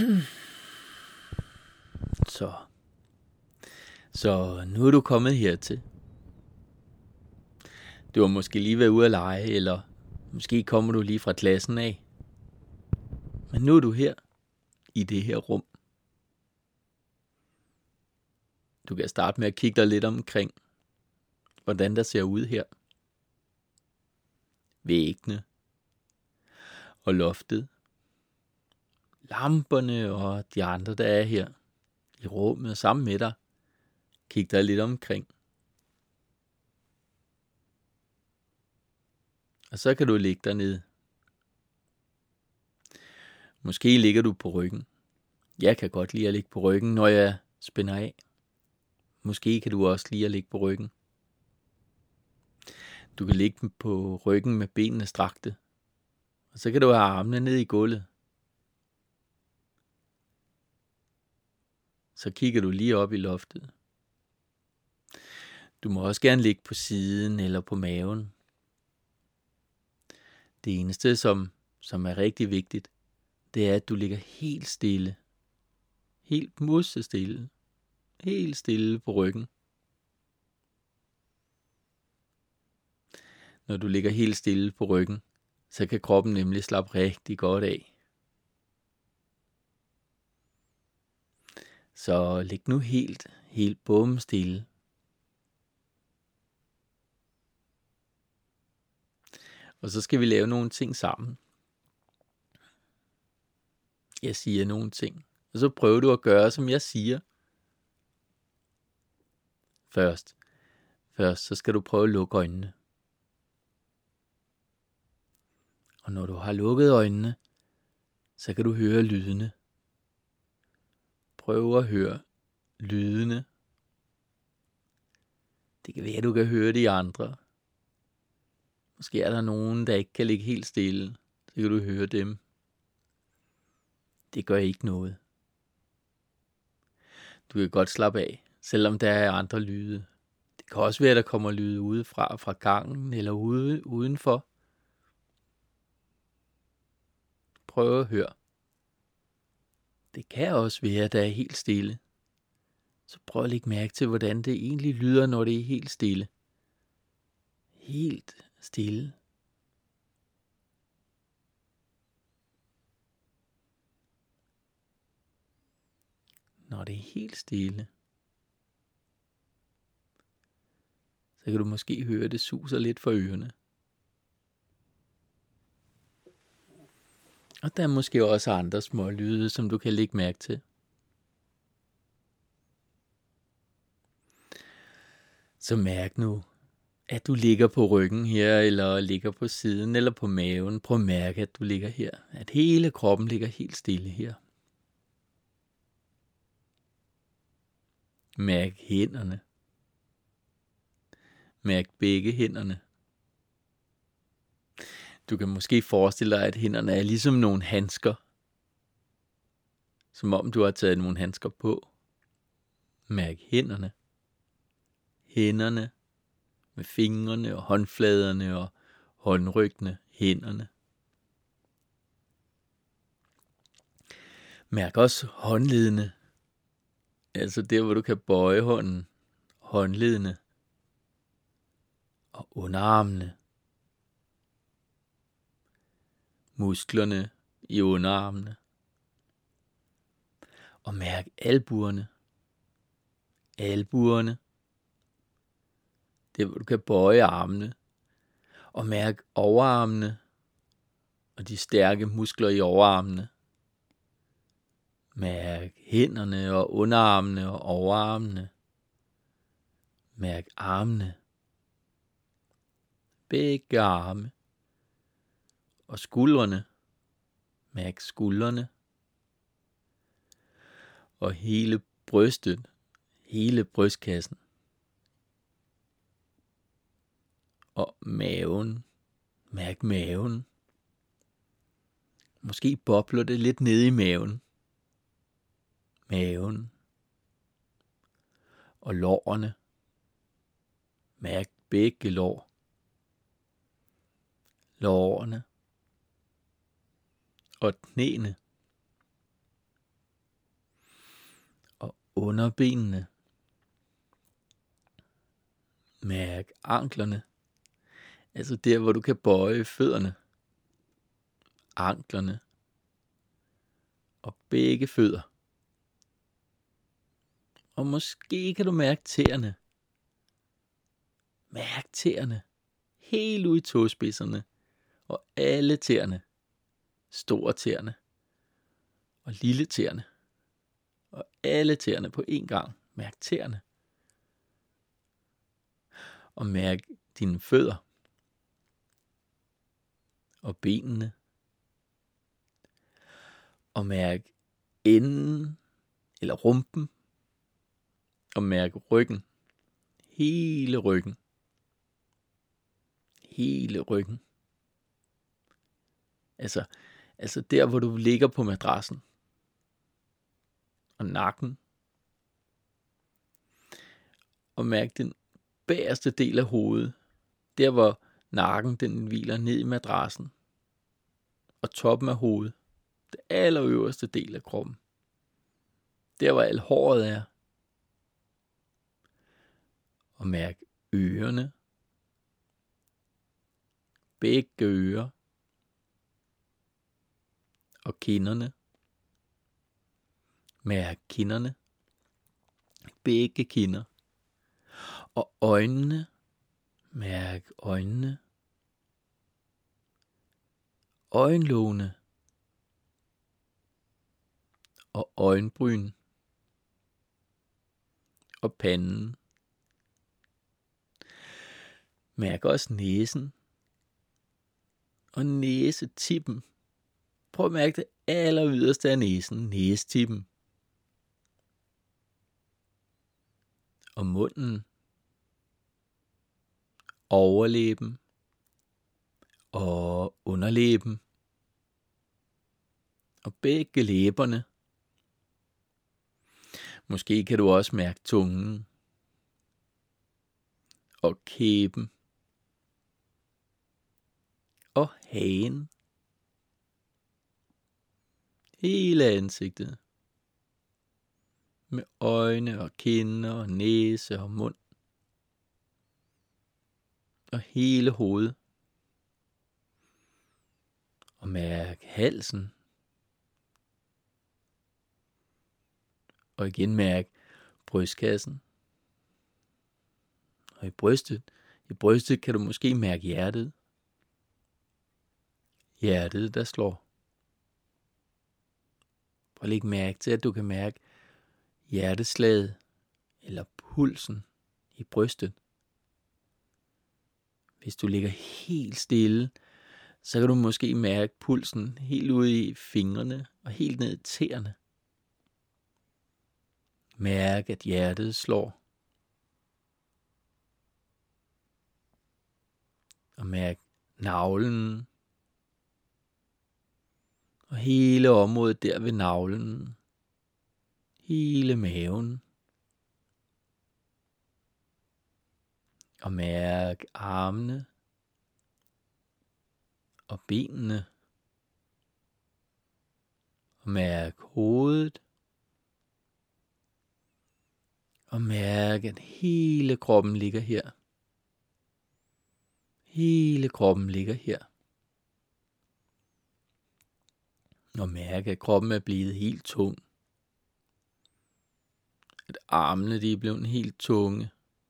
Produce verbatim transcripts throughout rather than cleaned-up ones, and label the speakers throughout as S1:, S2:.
S1: Så. Så nu er du kommet hertil. Du har måske lige været ude at lege, eller måske kommer du lige fra klassen af. Men nu er du her, i det her rum. Du kan starte med at kigge dig lidt omkring, hvordan der ser ud her. Væggene og loftet. Lamperne og de andre, der er her i rummet sammen med dig. Kig dig lidt omkring. Og så kan du ligge dig ned. Måske ligger du på ryggen. Jeg kan godt lide at ligge på ryggen, når jeg spænder af. Måske kan du også lide at ligge på ryggen. Du kan ligge på ryggen med benene strakte. Og så kan du have armene ned i gulvet. Så kigger du lige op i loftet. Du må også gerne ligge på siden eller på maven. Det eneste, som, som er rigtig vigtigt, det er, at du ligger helt stille. Helt musestille. Helt stille på ryggen. Når du ligger helt stille på ryggen, så kan kroppen nemlig slappe rigtig godt af. Så lig nu helt, helt bomstille. Og så skal vi lave nogle ting sammen. Jeg siger nogle ting, og så prøver du at gøre, som jeg siger. Først, først så skal du prøve at lukke øjnene. Og når du har lukket øjnene, så kan du høre lydene. Prøv at høre lydene. Det kan være, at du kan høre de andre. Måske er der nogen, der ikke kan ligge helt stille. Så kan du høre dem. Det gør ikke noget. Du kan godt slappe af, selvom der er andre lyde. Det kan også være, at der kommer lyde udefra, fra gangen eller ude, udenfor. Prøv at høre. Det kan også være, at der er helt stille. Så prøv at lægge mærke til, hvordan det egentlig lyder, når det er helt stille. Helt stille. Når det er helt stille, så kan du måske høre, det suser lidt for ørerne. Og der er måske også andre små lyde, som du kan lægge mærke til. Så mærk nu, at du ligger på ryggen her, eller ligger på siden, eller på maven. Prøv at mærke, at du ligger her. At hele kroppen ligger helt stille her. Mærk hænderne. Mærk begge hænderne. Du kan måske forestille dig, at hænderne er ligesom nogle handsker. Som om du har taget nogle handsker på. Mærk hænderne. Hænderne med fingrene og håndfladerne og håndryggene. Hænderne. Mærk også håndledene. Altså der, hvor du kan bøje hånden. Håndledene. Og underarmene. Musklerne i underarmene. Og mærk albuerne. Albuerne. Det hvor du kan bøje armene. Og mærk overarmene. Og de stærke muskler i overarmene. Mærk hænderne og underarmene og overarmene. Mærk armene. Begge arme. Og skuldrene. Mærk skuldrene. Og hele brystet. Hele brystkassen. Og maven. Mærk maven. Måske bobler det lidt ned i maven. Maven. Og lårene. Mærk begge lår. Lårene. Og knæene. underbenene. Mærk anklerne. Altså der, hvor du kan bøje fødderne. Anklerne. Og begge fødder. Og måske kan du mærke tæerne. Mærk tæerne. Helt ud i tåspidserne. Og alle tæerne. Store tæerne. Og lille tæerne. Og alle tæerne på én gang. Mærk tæerne. Og mærk dine fødder. Og benene. Og mærk enden eller rumpen. Og mærk ryggen. Hele ryggen. Hele ryggen. Altså, altså der, hvor du ligger på madrassen. Og nakken. Og mærk den bagerste del af hovedet. Der, hvor nakken den hviler ned i madrassen. Og toppen af hovedet. Det allerøverste del af kroppen. Der, hvor alt håret er. Og mærk ørerne. Begge ører. Og kinderne. Mærk kinderne. Begge kinder. Og øjnene. Mærk øjnene. Øjenlågene. Og øjenbryn. Og panden. Mærk også næsen. Og næsetippen. Prøv at mærke det aller yderste af næsen. Næsetippen. Og munden. Overlæben. Og underlæben. Og begge læberne. Måske kan du også mærke tungen. Og kæben. Og hagen. Hele ansigtet. Med øjne og kinder og næse og mund. Og hele hovedet. Og mærk halsen. Og igen mærk brystkassen. Og i brystet, i brystet kan du måske mærke hjertet. Hjertet, der slår. Prøv at lægge mærke til, at du kan mærke hjerteslaget eller pulsen i brystet. Hvis du ligger helt stille, så kan du måske mærke pulsen helt ude i fingrene og helt ned i tæerne. Mærk, at hjertet slår. Og mærk navlen. Og hele området der ved navlen. Hele maven. Og mærk armene. Og benene. Og mærk hovedet. Og mærk, at hele kroppen ligger her. Hele kroppen ligger her. Og mærk, at kroppen er blevet helt tung. At armene de er blevet helt tunge.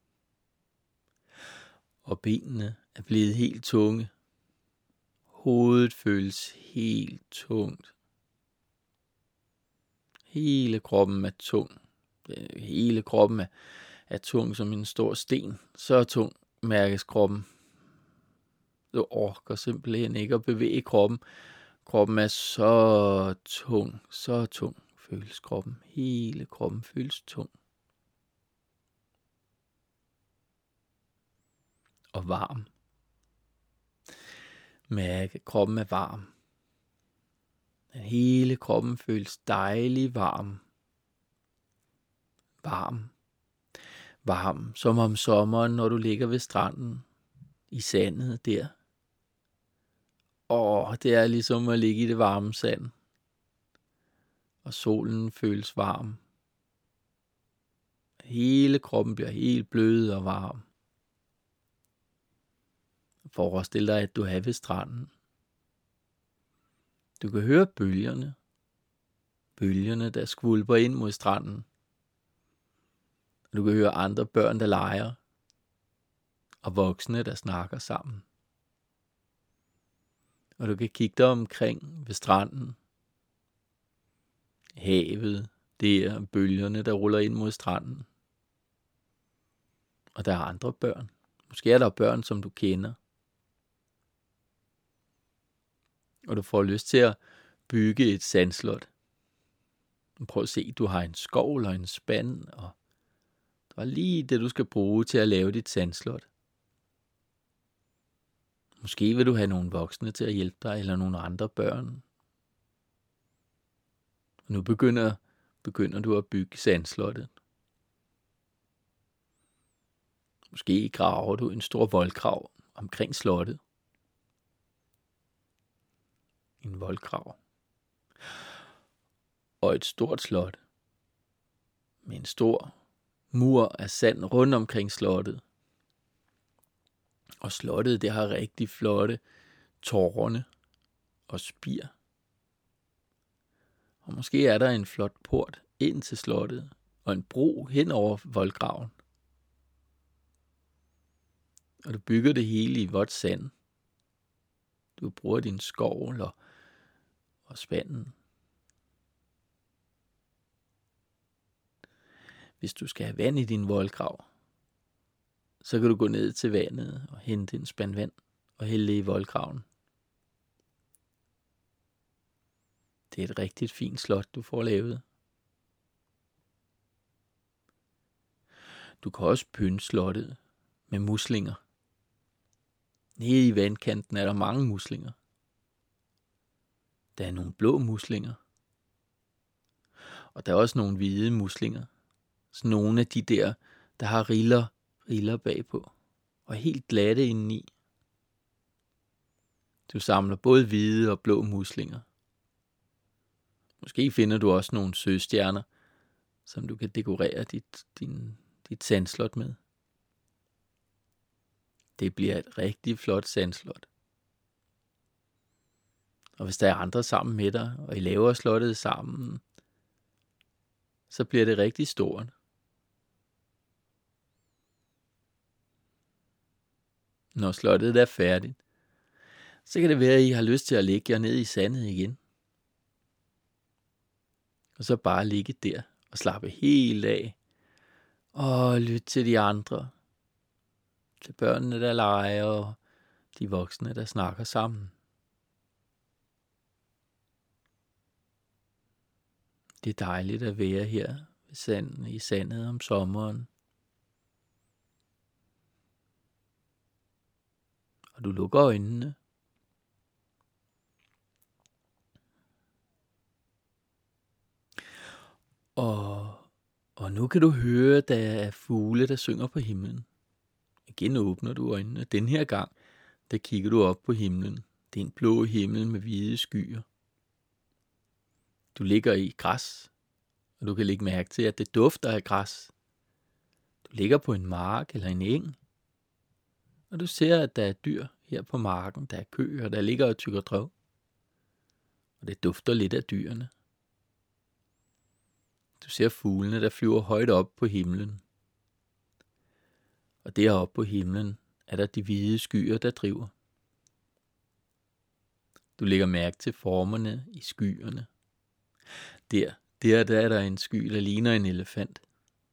S1: Og benene er blevet helt tunge. Hovedet føles helt tungt. Hele kroppen er tung. Hele kroppen er, er tung som en stor sten. Så tung mærkes kroppen. Du orker simpelthen ikke at bevæge kroppen. Kroppen er så tung, så tung føles kroppen. Hele kroppen føles tung. Og varm. Mærk, at kroppen er varm. At hele kroppen føles dejlig varm. Varm. Varm, som om sommeren, når du ligger ved stranden. I sandet der. Åh, det er ligesom at ligge i det varme sand. Og solen føles varm. Hele kroppen bliver helt blød og varm. Forestil dig, at du er ved stranden. Du kan høre bølgerne. Bølgerne, der skvulper ind mod stranden. Du kan høre andre børn, der leger. Og voksne, der snakker sammen. Og du kan kigge dig omkring ved stranden. Havet, det er bølgerne, der ruller ind mod stranden. Og der er andre børn. Måske er der børn, som du kender. Og du får lyst til at bygge et sandslot. Prøv at se, du har en skovl og en spand, og det er lige det, du skal bruge til at lave dit sandslot. Måske vil du have nogle voksne til at hjælpe dig, eller nogle andre børn. Og nu begynder, begynder du at bygge sandslottet. Måske graver du en stor voldgrav omkring slottet. En voldgrav. Og et stort slot. Med en stor mur af sand rundt omkring slottet. Og slottet, det har rigtig flotte tårne og spir. Og måske er der en flot port ind til slottet, og en bro hen over voldgraven. Og du bygger det hele i vådt sand. Du bruger din skovl og, og spanden. Hvis du skal have vand i din voldgrav, så kan du gå ned til vandet og hente en spand vand og hælde det i voldgraven. Det er et rigtig fint slot, du får lavet. Du kan også pynte slottet med muslinger. Nede i vandkanten er der mange muslinger. Der er nogle blå muslinger. Og der er også nogle hvide muslinger. Så nogle af de der, der har riller, riller bagpå. Og helt glatte indeni. Du samler både hvide og blå muslinger. Måske finder du også nogle søstjerner, som du kan dekorere dit, din, dit sandslot med. Det bliver et rigtig flot sandslot. Og hvis der er andre sammen med dig, og I laver slottet sammen, så bliver det rigtig stort. Når slottet er færdigt, så kan det være, at I har lyst til at lægge jer ned i sandet igen. Og så bare ligge der og slappe helt af. Og lytte til de andre. Til børnene, der leger, og de voksne, der snakker sammen. Det er dejligt at være her ved sanden, i sandet om sommeren. Og du lukker øjnene. Og, og nu kan du høre, der er fugle, der synger på himlen. Igen åbner du øjnene. Den her gang, der kigger du op på himlen. Det er en blå himmel med hvide skyer. Du ligger i græs, og du kan lægge mærke til, at det dufter af græs. Du ligger på en mark eller en eng, og du ser, at der er dyr her på marken. Der er køer, der ligger og tykker drøv. Og det dufter lidt af dyrene. Du ser fuglene, der flyver højt op på himlen. Og deroppe på himlen er der de hvide skyer, der driver. Du lægger mærke til formerne i skyerne. Der, der, der er der en sky, der ligner en elefant.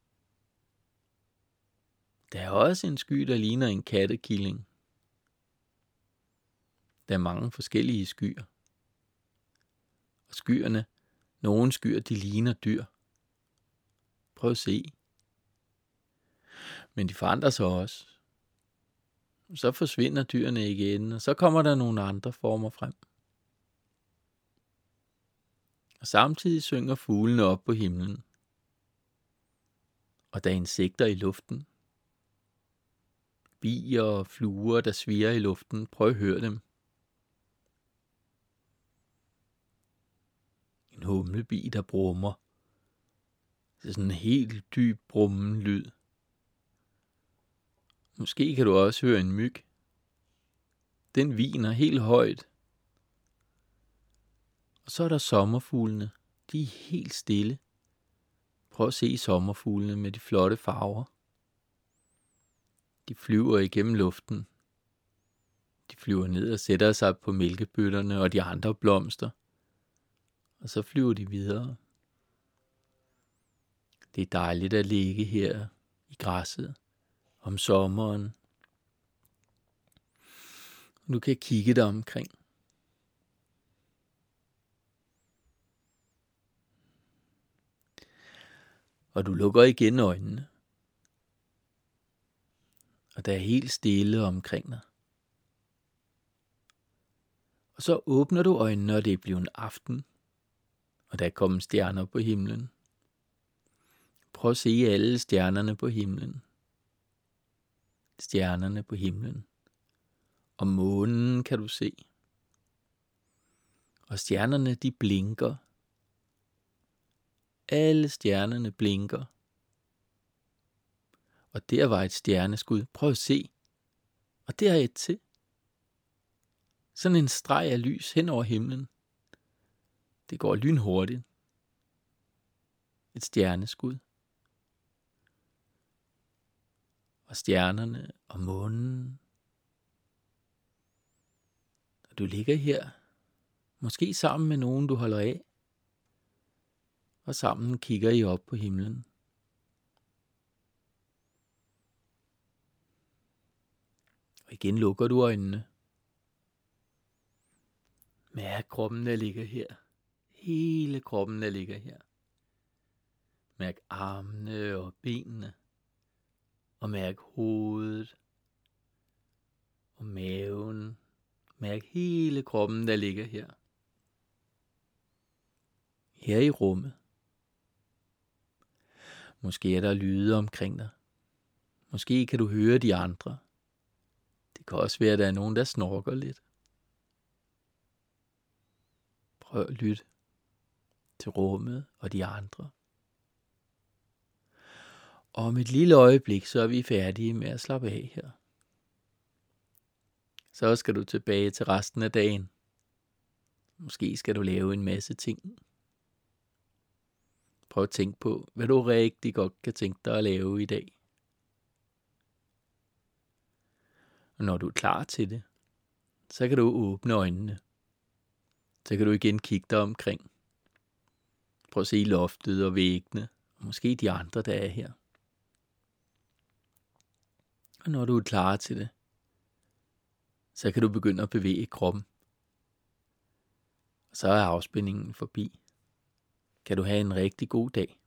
S1: Der er også en sky, der ligner en kattekilling. Der er mange forskellige skyer. Og skyerne, nogle skyer, de ligner dyr. Prøv at se. Men de forandrer sig også. Så forsvinder dyrene igen, og så kommer der nogle andre former frem. Og samtidig synger fuglene op på himlen. Og der er insekter i luften. Bier og fluer, der svirrer i luften. Prøv at høre dem. En humlebi, der brummer. Det er sådan en helt dyb brummen lyd. Måske kan du også høre en myg. Den hviner helt højt. Og så er der sommerfuglene. De er helt stille. Prøv at se sommerfuglene med de flotte farver. De flyver igennem luften. De flyver ned og sætter sig på mælkebøtterne og de andre blomster. Og så flyver de videre. Det er dejligt at ligge her i græsset om sommeren. Du kan kigge dig omkring. Og du lukker igen øjnene. Og der er helt stille omkring dig. Og så åbner du øjnene, og det er blevet aften. Og der er kommet stjerner på himlen. Prøv at se alle stjernerne på himlen. Stjernerne på himlen. Og månen kan du se. Og stjernerne, de blinker. Alle stjernerne blinker. Og der var et stjerneskud. Prøv at se. Og der er et til. Sådan en streg af lys hen over himlen. Det går lynhurtigt. Et stjerneskud. Og stjernerne og månen. Og du ligger her. Måske sammen med nogen, du holder af. Og sammen kigger I op på himlen. Og igen lukker du øjnene. Mærk kroppen, der ligger her. Hele kroppen, der ligger her. Mærk armene og benene. Og mærk hovedet. Og maven. Mærk hele kroppen, der ligger her. Her i rummet. Måske er der lyde omkring dig. Måske kan du høre de andre. Det kan også være, at der er nogen, der snorker lidt. Prøv at lytte til rummet og de andre. Og om et lille øjeblik, så er vi færdige med at slappe af her. Så skal du tilbage til resten af dagen. Måske skal du lave en masse ting. Prøv at tænke på, hvad du rigtig godt kan tænke dig at lave i dag. Og når du er klar til det, så kan du åbne øjnene. Så kan du igen kigge dig omkring. Prøv at se loftet og væggene, og måske de andre, der er her. Og når du er klar til det, så kan du begynde at bevæge kroppen. Og så er afspændingen forbi. Kan du have en rigtig god dag.